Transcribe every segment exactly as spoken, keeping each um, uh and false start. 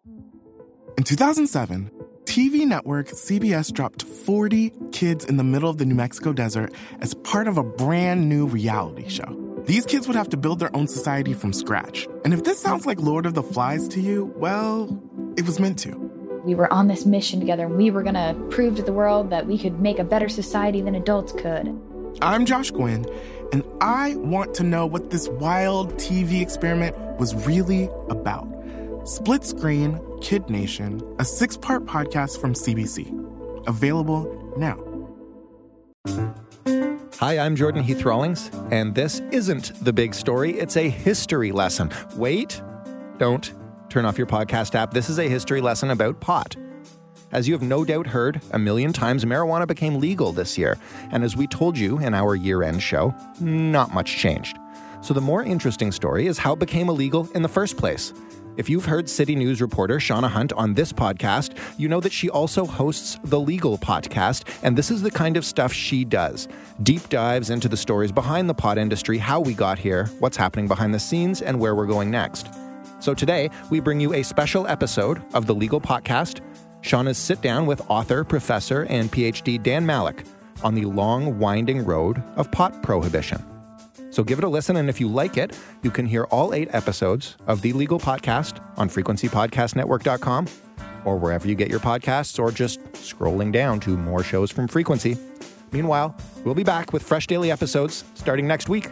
In two thousand seven, T V network C B S dropped forty kids in the middle of the New Mexico desert as part of a brand new reality show. These kids would have to build their own society from scratch. And if this sounds like Lord of the Flies to you, well, it was meant to. We were on this mission together, and we were going to prove to the world that we could make a better society than adults could. I'm Josh Gwynn, and I want to know what this wild T V experiment was really about. Split Screen, Kid Nation, a six-part podcast from C B C. Available now. Hi, I'm Jordan Heath Rawlings, and this isn't the big story. It's a history lesson. Wait, don't turn off your podcast app. This is a history lesson about pot. As you have no doubt heard a million times, marijuana became legal this year. And as we told you in our year-end show, not much changed. So the more interesting story is how it became illegal in the first place. If you've heard City News reporter Shauna Hunt on this podcast, you know that she also hosts the Legal Podcast, and this is the kind of stuff she does. Deep dives into the stories behind the pot industry, how we got here, what's happening behind the scenes, and where we're going next. So today, we bring you a special episode of the Legal Podcast. Shauna's sit down with author, professor, and P H D Dan Malik on the long, winding road of pot prohibition. So give it a listen, and if you like it, you can hear all eight episodes of the Legal Podcast on frequency podcast network dot com or wherever you get your podcasts, or just scrolling down to more shows from Frequency. Meanwhile, we'll be back with fresh daily episodes starting next week.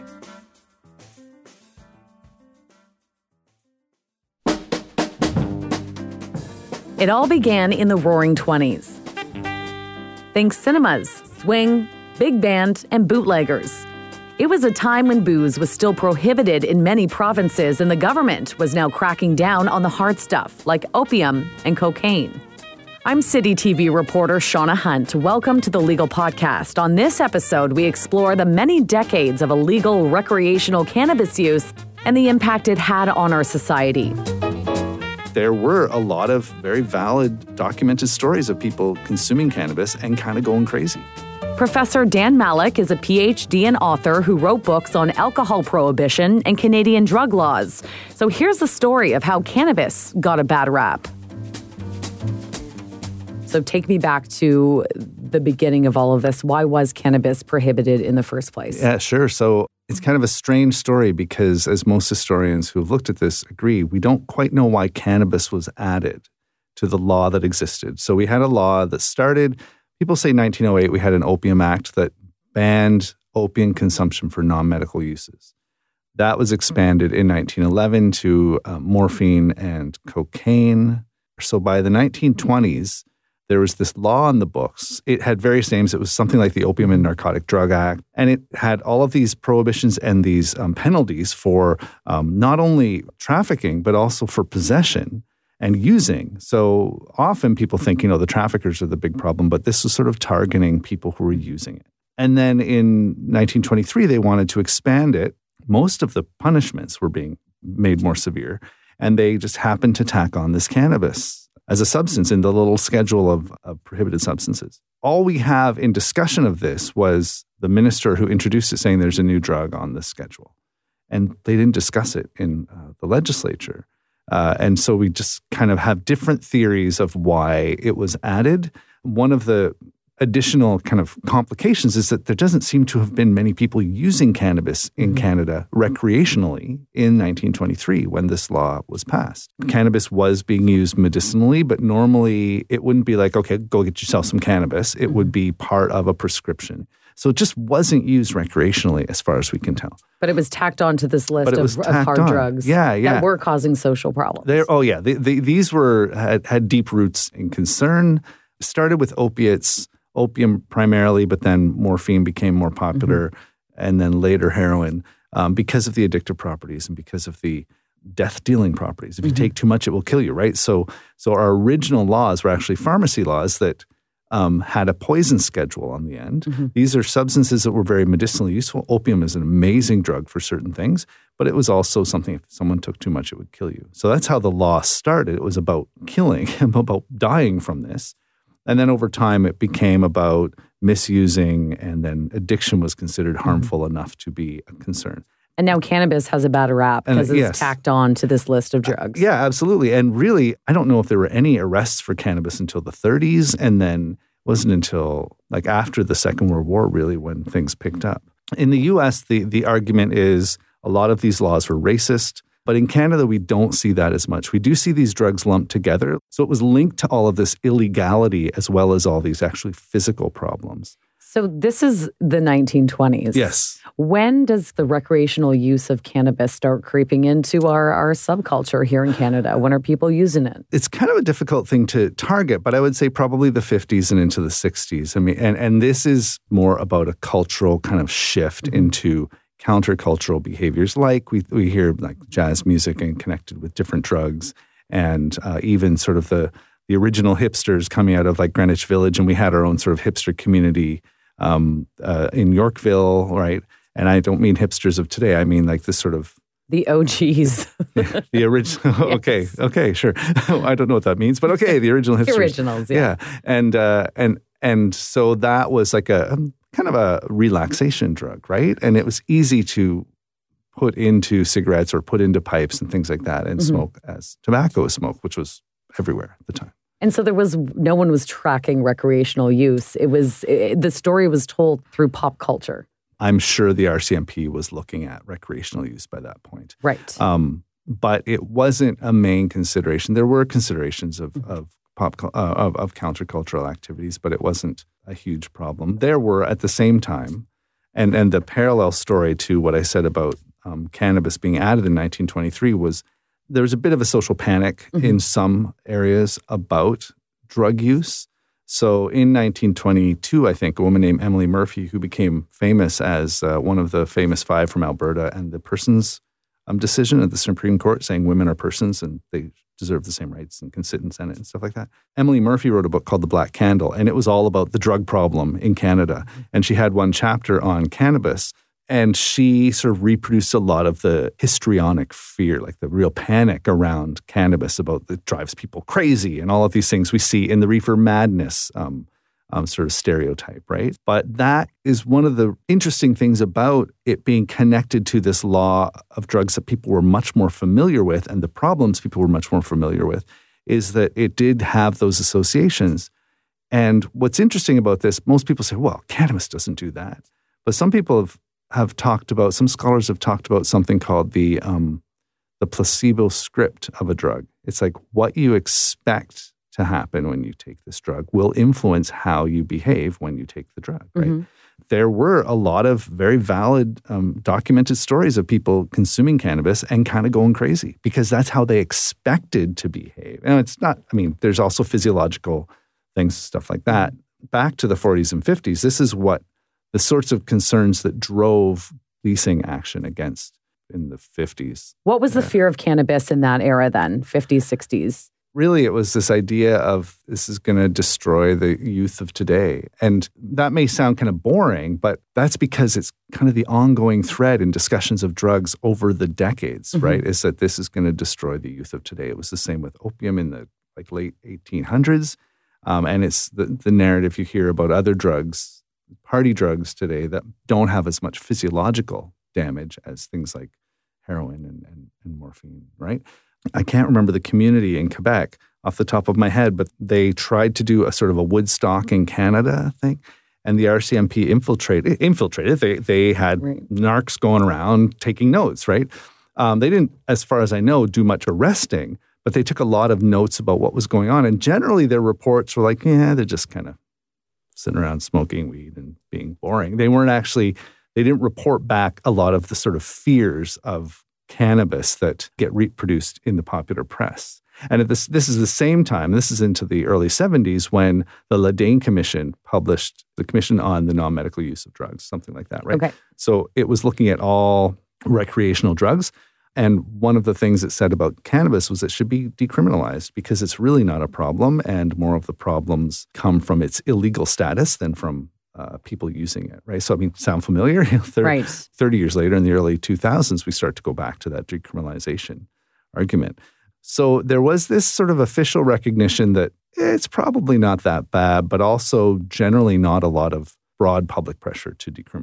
It all began in the Roaring Twenties. Think cinemas, swing, big band, and bootleggers. It was a time when booze was still prohibited in many provinces, and the government was now cracking down on the hard stuff like opium and cocaine. I'm City T V reporter Shauna Hunt. Welcome to the Legal Podcast. On this episode, we explore the many decades of illegal recreational cannabis use and the impact it had on our society. There were a lot of very valid documented stories of people consuming cannabis and kind of going crazy. Professor Dan Malik is a P H D and author who wrote books on alcohol prohibition and Canadian drug laws. So here's the story of how cannabis got a bad rap. So take me back to the beginning of all of this. Why was cannabis prohibited in the first place? Yeah, sure. So it's kind of a strange story because, as most historians who have looked at this agree, we don't quite know why cannabis was added to the law that existed. So we had a law that started... People say nineteen oh eight, we had an Opium Act that banned opium consumption for non-medical uses. That was expanded in nineteen eleven to uh, morphine and cocaine. So by the nineteen twenties, there was this law on the books. It had various names. It was something like the Opium and Narcotic Drug Act. And it had all of these prohibitions and these um, penalties for um, not only trafficking, but also for possession and using. So often people think, you know, the traffickers are the big problem, but this was sort of targeting people who were using it. And then in nineteen twenty-three, they wanted to expand it. Most of the punishments were being made more severe, and they just happened to tack on this cannabis as a substance in the little schedule of, of prohibited substances. All we have in discussion of this was the minister who introduced it saying there's a new drug on this schedule. And they didn't discuss it in uh, the legislature. Uh, and so we just kind of have different theories of why it was added. One of the additional kind of complications is that there doesn't seem to have been many people using cannabis in mm-hmm. Canada recreationally in nineteen twenty-three when this law was passed. Cannabis was being used medicinally, but normally it wouldn't be like, okay, go get yourself some cannabis. It mm-hmm. would be part of a prescription. So it just wasn't used recreationally as far as we can tell. But it was tacked onto this list of, of hard on. drugs yeah, yeah. that were causing social problems. They're, oh, yeah. They, they, these were had, had deep roots in concern. Started with opiates, opium primarily, but then morphine became more popular, mm-hmm. and then later heroin um, because of the addictive properties and because of the death-dealing properties. If you mm-hmm. take too much, it will kill you, right? So, so our original laws were actually pharmacy laws that Um, had a poison schedule on the end. Mm-hmm. These are substances that were very medicinally useful. Opium is an amazing drug for certain things, but it was also something if someone took too much, it would kill you. So that's how the law started. It was about killing, about dying from this. And then over time, it became about misusing, and then addiction was considered harmful mm-hmm. enough to be a concern. And now cannabis has a bad rap because it's yes. tacked on to this list of drugs. Uh, yeah, absolutely. And really, I don't know if there were any arrests for cannabis until the thirties, and then it wasn't until like after the Second World War, really, when things picked up. In the U S, the, the argument is a lot of these laws were racist, but in Canada, we don't see that as much. We do see these drugs lumped together. So it was linked to all of this illegality as well as all these actually physical problems. So this is the nineteen twenties. Yes. When does the recreational use of cannabis start creeping into our, our subculture here in Canada? When are people using it? It's kind of a difficult thing to target, but I would say probably the fifties and into the sixties. I mean, and, and this is more about a cultural kind of shift mm-hmm. into countercultural behaviors, like we we hear like jazz music and connected with different drugs, and uh, even sort of the the original hipsters coming out of like Greenwich Village, and we had our own sort of hipster community um, uh, in Yorkville, right? And I don't mean hipsters of today. I mean like this sort of the O Gs, yeah, the original. Okay, yes. okay, sure. I don't know what that means, but okay, the original hipsters, the originals, yeah, yeah. and uh, and and so that was like a kind of a relaxation drug, right? And it was easy to put into cigarettes or put into pipes and things like that and mm-hmm. smoke as tobacco is smoked, which was everywhere at the time. And so there was, no one was tracking recreational use. It was, it, the story was told through pop culture. I'm sure the R C M P was looking at recreational use by that point. Right. Um, but it wasn't a main consideration. There were considerations of, mm-hmm. of pop uh, of, of countercultural activities, but it wasn't a huge problem. There were at the same time, and, and the parallel story to what I said about um, cannabis being added in nineteen twenty-three was there was a bit of a social panic mm-hmm. in some areas about drug use. So in nineteen twenty-two, I think, a woman named Emily Murphy, who became famous as uh, one of the famous five from Alberta, and the persons um, decision at the Supreme Court saying women are persons and they deserve the same rights and can sit in Senate and stuff like that. Emily Murphy wrote a book called The Black Candle, and it was all about the drug problem in Canada. And she had one chapter on cannabis. And she sort of reproduced a lot of the histrionic fear, like the real panic around cannabis about that drives people crazy and all of these things we see in the reefer madness um, um, sort of stereotype, right? But that is one of the interesting things about it being connected to this law of drugs that people were much more familiar with and the problems people were much more familiar with is that it did have those associations. And what's interesting about this, most people say, well, cannabis doesn't do that. But some people have have talked about, some scholars have talked about something called the um, the placebo script of a drug. It's like what you expect to happen when you take this drug will influence how you behave when you take the drug, right? Mm-hmm. There were a lot of very valid um, documented stories of people consuming cannabis and kind of going crazy because that's how they expected to behave. And it's not, I mean, there's also physiological things, stuff like that. Back to the forties and fifties, this is what the sorts of concerns that drove policing action against in the fifties. What was the yeah. fear of cannabis in that era then, fifties, sixties? Really, it was this idea of this is going to destroy the youth of today. And that may sound kind of boring, but that's because it's kind of the ongoing thread in discussions of drugs over the decades, mm-hmm. right? Is that this is going to destroy the youth of today. It was the same with opium in the like late eighteen hundreds. Um, and it's the, the narrative you hear about other drugs, party drugs today that don't have as much physiological damage as things like heroin and, and, and morphine, right? I can't remember the community in Quebec off the top of my head, but they tried to do a sort of a Woodstock in Canada, I think, and the R C M P infiltrated. infiltrated. They they had right. narcs going around taking notes, right? Um, they didn't, as far as I know, do much arresting, but they took a lot of notes about what was going on. And generally their reports were like, yeah, they're just kind of sitting around smoking weed and being boring. They weren't actually, they didn't report back a lot of the sort of fears of cannabis that get reproduced in the popular press. And at this, this is the same time, this is into the early seventies when the Ladane Commission published the Commission on the Non-Medical Use of Drugs, something like that, right? Okay. So it was looking at all recreational drugs. And one of the things it said about cannabis was it should be decriminalized because it's really not a problem and more of the problems come from its illegal status than from uh, people using it, right? So, I mean, sound familiar? thirty, right. thirty years later in the early two thousands, we start to go back to that decriminalization argument. So there was this sort of official recognition that it's probably not that bad, but also generally not a lot of broad public pressure to decriminalize.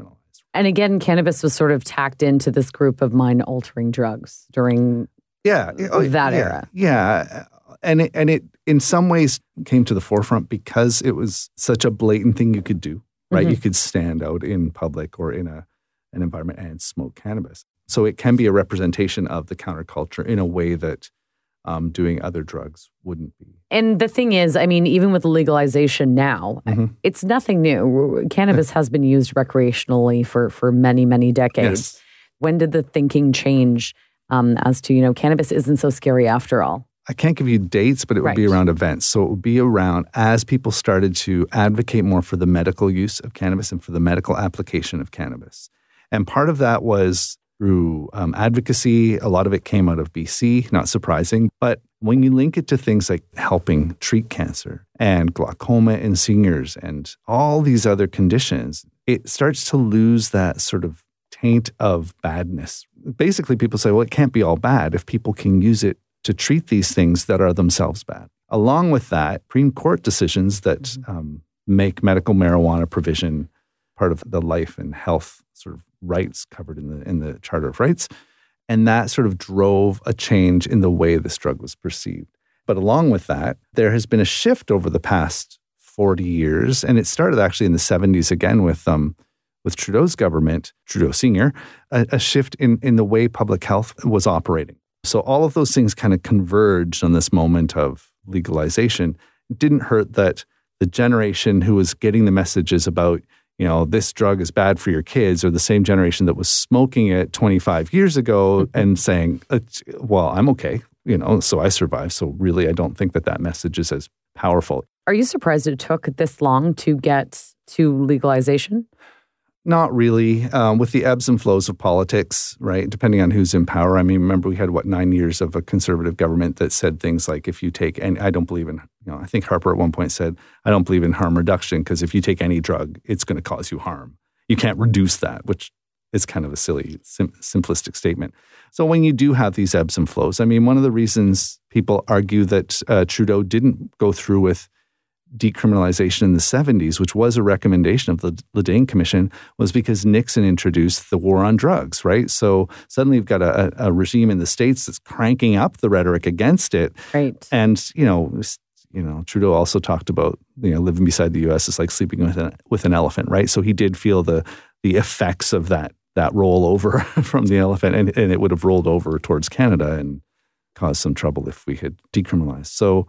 And again, cannabis was sort of tacked into this group of mind-altering drugs during yeah, oh, that yeah, era. Yeah. And it, and it, in some ways, came to the forefront because it was such a blatant thing you could do, right? Mm-hmm. You could stand out in public or in a an environment and smoke cannabis. So it can be a representation of the counterculture in a way that um, doing other drugs wouldn't be. And the thing is, I mean, even with legalization now, mm-hmm. it's nothing new. Cannabis has been used recreationally for, for many, many decades. Yes. When did the thinking change um, as to, you know, cannabis isn't so scary after all? I can't give you dates, but it would right. be around events. So it would be around as people started to advocate more for the medical use of cannabis and for the medical application of cannabis. And part of that was through um, advocacy. A lot of it came out of B C, not surprising. But when you link it to things like helping treat cancer and glaucoma in seniors and all these other conditions, it starts to lose that sort of taint of badness. Basically, people say, well, it can't be all bad if people can use it to treat these things that are themselves bad. Along with that, Supreme Court decisions that um, make medical marijuana provision part of the life and health sort of rights covered in the in the Charter of Rights. And that sort of drove a change in the way this drug was perceived. But along with that, there has been a shift over the past forty years, and it started actually in the seventies again with um, with Trudeau's government, Trudeau Senior, a, a shift in, in the way public health was operating. So all of those things kind of converged on this moment of legalization. It didn't hurt that the generation who was getting the messages about, you know, this drug is bad for your kids, or the same generation that was smoking it twenty-five years ago and saying, well, I'm okay, you know, so I survived. So really, I don't think that that message is as powerful. Are you surprised it took this long to get to legalization? Not really. Um, with the ebbs and flows of politics, right, depending on who's in power. I mean, remember we had, what, nine years of a conservative government that said things like, if you take, and I don't believe in, you know, I think Harper at one point said, I don't believe in harm reduction because if you take any drug, it's going to cause you harm. You can't reduce that, which is kind of a silly, sim- simplistic statement. So when you do have these ebbs and flows, I mean, one of the reasons people argue that uh, Trudeau didn't go through with decriminalization in the seventies, which was a recommendation of the Ledeen Commission, was because Nixon introduced the war on drugs, right? So suddenly you've got a, a regime in the States that's cranking up the rhetoric against it. Right. And, you know, you know, Trudeau also talked about, you know, living beside the U S is like sleeping with an, with an elephant, right? So he did feel the the effects of that that rollover from the elephant, and, and it would have rolled over towards Canada and caused some trouble if we had decriminalized. So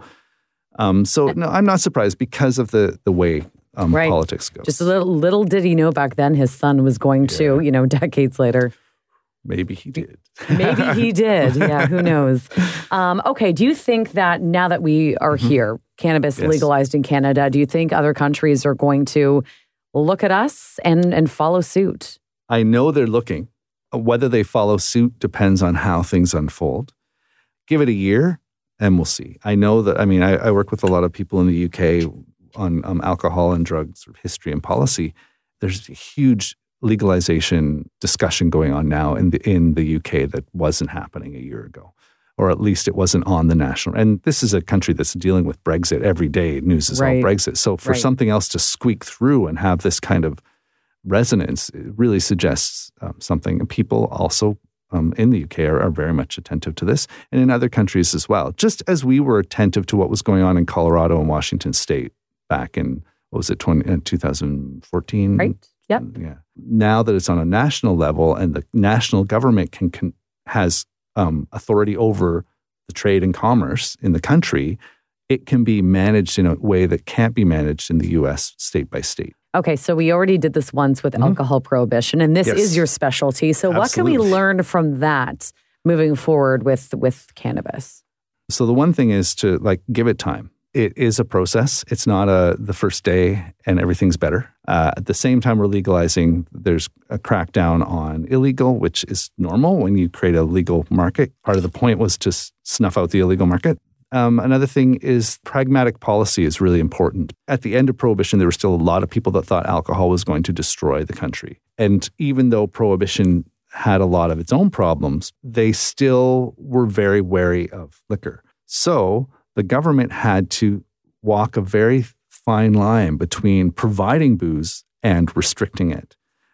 Um, so no, I'm not surprised because of the the way um, right. politics go. Just a little little did he know back then his son was going yeah. to, you know, decades later. Maybe he did. Maybe he did. Yeah, who knows? Um, okay, do you think that now that we are mm-hmm. here, cannabis yes. legalized in Canada, do you think other countries are going to look at us and, and follow suit? I know they're looking. Whether they follow suit depends on how things unfold. Give it a year. And we'll see. I know that, I mean, I, I work with a lot of people in the U K on um, alcohol and drugs sort of history and policy. There's a huge legalization discussion going on now in the in the U K that wasn't happening a year ago, or at least it wasn't on the national. And this is a country that's dealing with Brexit every day. News is right. all Brexit. So for right. something else to squeak through and have this kind of resonance, it really suggests um, something. And people also Um, in the U K are, are very much attentive to this, and in other countries as well. Just as we were attentive to what was going on in Colorado and Washington State back in, what was it, twenty, uh, twenty fourteen? Right, yep. Yeah. Now that it's on a national level and the national government can, can has um, authority over the trade and commerce in the country, it can be managed in a way that can't be managed in the U S state by state. Okay, so we already did this once with mm-hmm. alcohol prohibition, and this yes. is your specialty. So Absolutely. What can we learn from that moving forward with, with cannabis? So the one thing is to like give it time. It is a process. It's not a the first day and everything's better. Uh, at the same time we're legalizing, there's a crackdown on illegal, which is normal when you create a legal market. Part of the point was to s- snuff out the illegal market. Um, another thing is pragmatic policy is really important. At the end of Prohibition, there were still a lot of people that thought alcohol was going to destroy the country. And even though Prohibition had a lot of its own problems, they still were very wary of liquor. So the government had to walk a very fine line between providing booze and restricting it.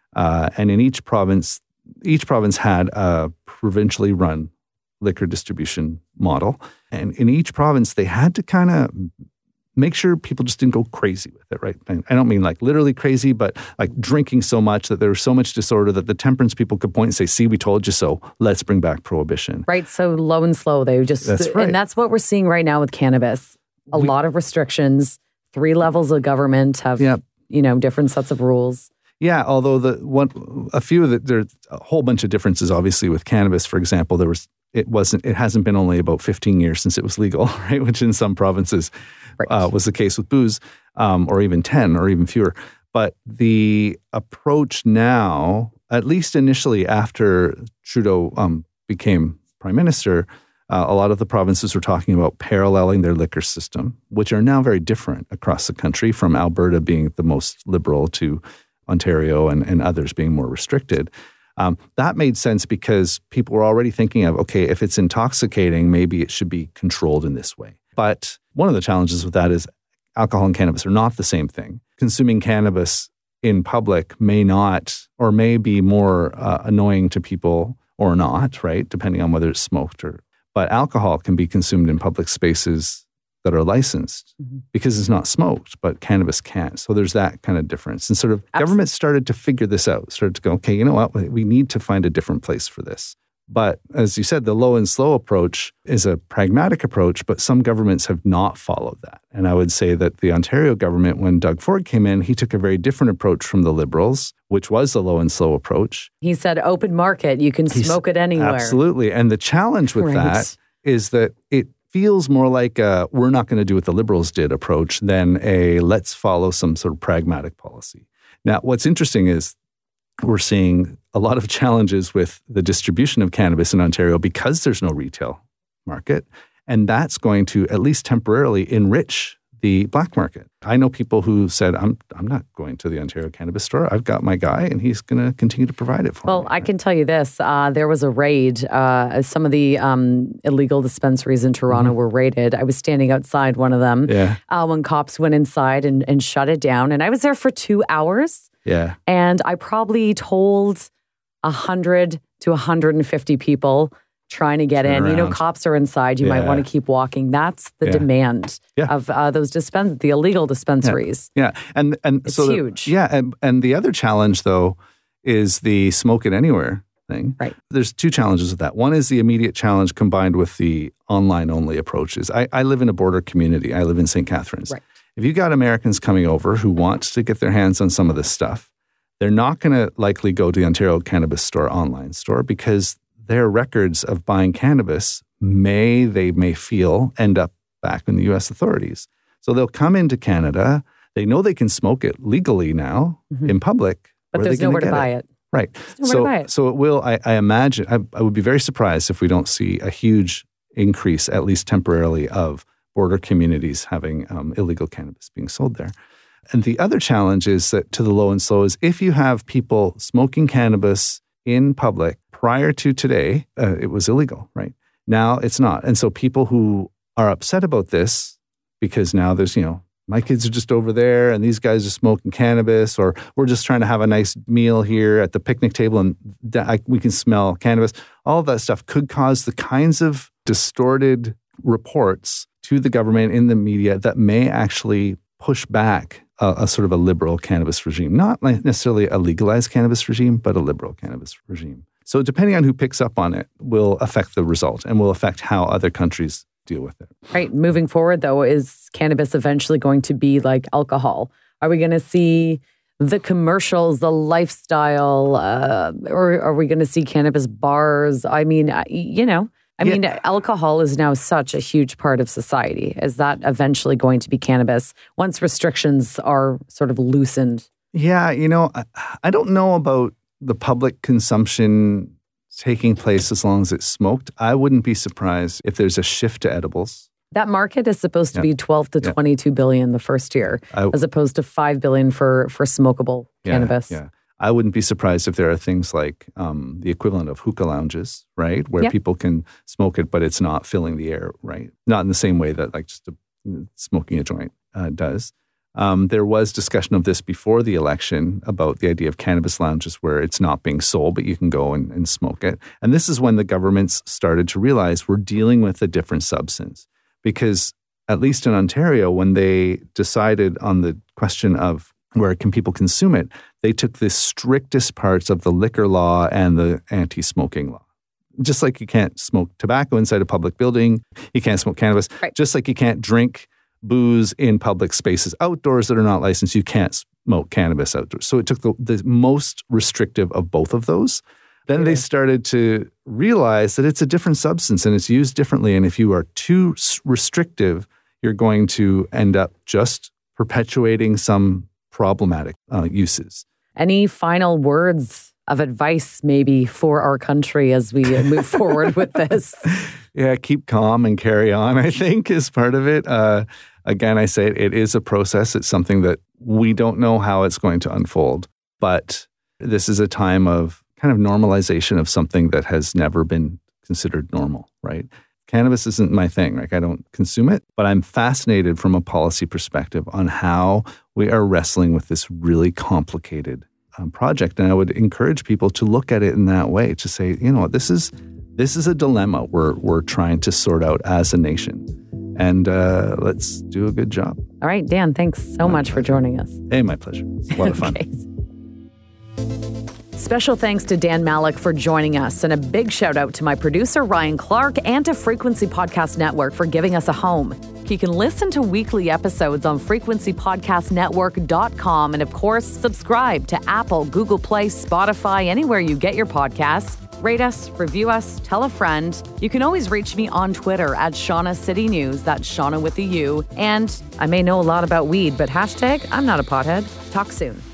Uh, and in each province, each province had a provincially run liquor distribution model. And in each province, they had to kind of make sure people just didn't go crazy with it, right? I don't mean like literally crazy, but like drinking so much that there was so much disorder that the temperance people could point and say, see, we told you so. Let's bring back prohibition. Right. So low and slow, they just, That's right. And that's what we're seeing right now with cannabis. A We, lot of restrictions, three levels of government have, yeah. you know, different sets of rules. Yeah, although the one, a few of the, there's a whole bunch of differences, obviously, with cannabis. For example, there was, it wasn't, it hasn't been only about fifteen years since it was legal, right? Which in some provinces Right. uh, was the case with booze, um, or even ten or even fewer. But the approach now, at least initially after Trudeau um, became prime minister, uh, a lot of the provinces were talking about paralleling their liquor system, which are now very different across the country, from Alberta being the most liberal to Ontario and, and others being more restricted. Um, that made sense because people were already thinking of, okay, if it's intoxicating, maybe it should be controlled in this way. But one of the challenges with that is alcohol and cannabis are not the same thing. Consuming cannabis in public may not, or may be more uh, annoying to people or not, right? Depending on whether it's smoked or, but alcohol can be consumed in public spaces that are licensed mm-hmm. because it's not smoked, but cannabis can't. So there's that kind of difference. And sort of Absolutely. Government started to figure this out, started to go, okay, you know what, we need to find a different place for this. But as you said, the low and slow approach is a pragmatic approach, but some governments have not followed that. And I would say that the Ontario government, when Doug Ford came in, he took a very different approach from the Liberals, which was the low and slow approach. He said open market, you can He's, smoke it anywhere. Absolutely. And the challenge with right. that is that it feels more like a we're not going to do what the Liberals did approach than a let's follow some sort of pragmatic policy. Now, what's interesting is we're seeing a lot of challenges with the distribution of cannabis in Ontario because there's no retail market. And that's going to, at least temporarily, enrich the black market. I know people who said, I'm I'm not going to the Ontario Cannabis Store. I've got my guy and he's going to continue to provide it for well, me. Well, I can tell you this. Uh, there was a raid. Uh, some of the um, illegal dispensaries in Toronto mm-hmm. were raided. I was standing outside one of them yeah. uh, when cops went inside and, and shut it down. And I was there for two hours. Yeah. And I probably told one hundred to one hundred fifty people trying to get Turn in. Around. You know, cops are inside. You yeah. might want to keep walking. That's the yeah. demand yeah. of uh, those dispen- the illegal dispensaries. Yeah, yeah. and and it's so the, huge. Yeah, and and the other challenge though is the smoke it anywhere thing. Right. There's two challenges with that. One is the immediate challenge combined with the online only approaches. I, I live in a border community. I live in Saint Catharines. Right. If you got Americans coming over who want to get their hands on some of this stuff, they're not going to likely go to the Ontario Cannabis Store online store because their records of buying cannabis may, they may feel, end up back in the U S authorities. So they'll come into Canada. They know they can smoke it legally now mm-hmm. in public. But there's nowhere to buy it. it. Right. So, it. so it will, I, I imagine, I, I would be very surprised if we don't see a huge increase, at least temporarily, of border communities having um, illegal cannabis being sold there. And the other challenge is that to the low and slow is if you have people smoking cannabis in public prior to today, uh, it was illegal, right? Now it's not. And so people who are upset about this because now there's, you know, my kids are just over there and these guys are smoking cannabis, or we're just trying to have a nice meal here at the picnic table and I, we can smell cannabis. All of that stuff could cause the kinds of distorted reports to the government in the media that may actually push back a, a sort of a liberal cannabis regime. Not necessarily a legalized cannabis regime, but a liberal cannabis regime. So depending on who picks up on it will affect the result and will affect how other countries deal with it. Right. Moving forward, though, is cannabis eventually going to be like alcohol? Are we going to see the commercials, the lifestyle, uh, or are we going to see cannabis bars? I mean, you know, I yeah. mean, alcohol is now such a huge part of society. Is that eventually going to be cannabis once restrictions are sort of loosened? Yeah, you know, I, I don't know about the public consumption taking place as long as it's smoked. I wouldn't be surprised if there's a shift to edibles. That market is supposed to yeah. be twelve to yeah. twenty-two billion the first year, I, as opposed to five billion for for smokable yeah, cannabis. Yeah, I wouldn't be surprised if there are things like um, the equivalent of hookah lounges, right, where yeah. people can smoke it, but it's not filling the air, right? Not in the same way that like just a, smoking a joint uh, does. Um, there was discussion of this before the election about the idea of cannabis lounges where it's not being sold, but you can go and, and smoke it. And this is when the governments started to realize we're dealing with a different substance. Because at least in Ontario, when they decided on the question of where can people consume it, they took the strictest parts of the liquor law and the anti-smoking law. Just like you can't smoke tobacco inside a public building, you can't smoke cannabis. Right. Just like you can't drink booze in public spaces outdoors that are not licensed, you can't smoke cannabis outdoors. So it took the, the most restrictive of both of those. Then they started to realize that it's a different substance and it's used differently. And if you are too restrictive, you're going to end up just perpetuating some problematic uh, uses. Any final words of advice maybe for our country as we move forward with this? Yeah, keep calm and carry on, I think, is part of it. Uh, again, I say it, it is a process. It's something that we don't know how it's going to unfold. But this is a time of kind of normalization of something that has never been considered normal, right? Cannabis isn't my thing. Like, I don't consume it, but I'm fascinated from a policy perspective on how we are wrestling with this really complicated um, project. And I would encourage people to look at it in that way, to say, you know, this is this is a dilemma we're we're trying to sort out as a nation. And uh, let's do a good job. All right, Dan, thanks so My much pleasure. for joining us. Hey, my pleasure. It's a lot of fun. Okay. Special thanks to Dan Malik for joining us, and a big shout out to my producer, Ryan Clark, and to Frequency Podcast Network for giving us a home. You can listen to weekly episodes on frequency podcast network dot com, and of course, subscribe to Apple, Google Play, Spotify, anywhere you get your podcasts. Rate us, review us, tell a friend. You can always reach me on Twitter at Shauna City News. That's Shauna with a U. And I may know a lot about weed, but hashtag I'm not a pothead. Talk soon.